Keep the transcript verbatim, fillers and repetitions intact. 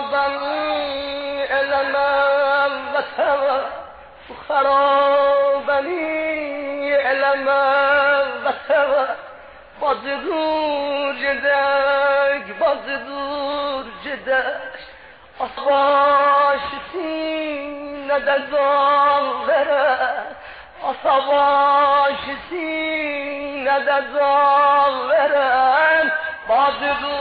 خرابنی علمم وطن خرابنی علمم وطن باز دور جدک باز دور جدک آسواش سینه دزان ورد آسواش سینه دزان ورد باز دور